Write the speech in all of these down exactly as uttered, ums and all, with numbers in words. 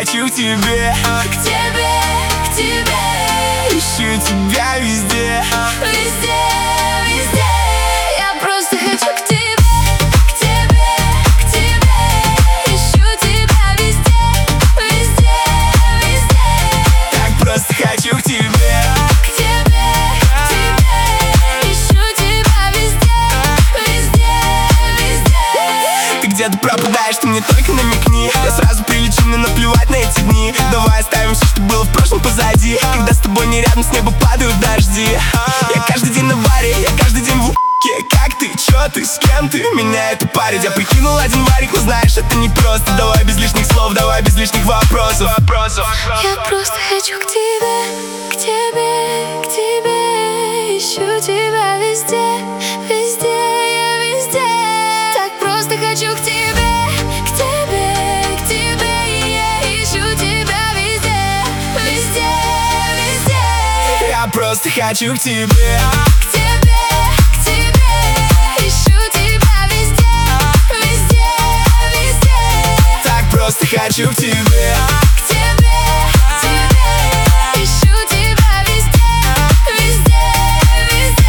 хочу к тебе, к тебе, к тебе. Ищу тебя везде, везде, везде. Я просто хочу к тебе, к тебе, к тебе. Ищу тебя везде, везде, везде. Так просто хочу к тебе, к тебе, к тебе. Ищу тебя везде, везде, везде. Ты где-то пропадаешь, ты мне только намекни. Я сразу прилечу, мне наплевать на эти дни. Давай оставим все, что было в прошлом позади. Когда с тобой не рядом, с неба падают дожди. Я каждый день на баре, я каждый день в у**ке. Как ты, чё ты, с кем ты, меня это парит. Я прикинул один варик, но знаешь, это не просто. Давай без лишних слов, давай без лишних вопросов. Я просто хочу к тебе, к тебе, к тебе. Ищу тебя везде, везде, я везде. Так просто хочу к тебе, к тебе, к тебе. Я ищу тебя везде, везде, везде. Я просто хочу к тебе, к тебе, к тебе. Ищу тебя везде, везде, везде. так просто хочу к тебе. К тебе, к тебе. Ищу тебя везде, везде, везде.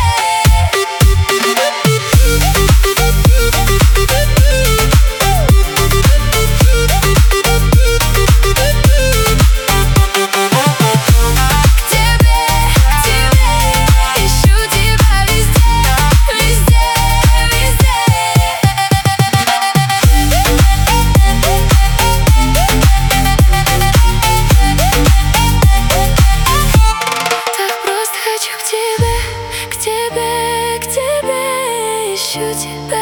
К тебе, к тебе. Ищу тебя везде, везде, везде. Так просто хочу к тебе, к тебе, к тебе. Ищу тебя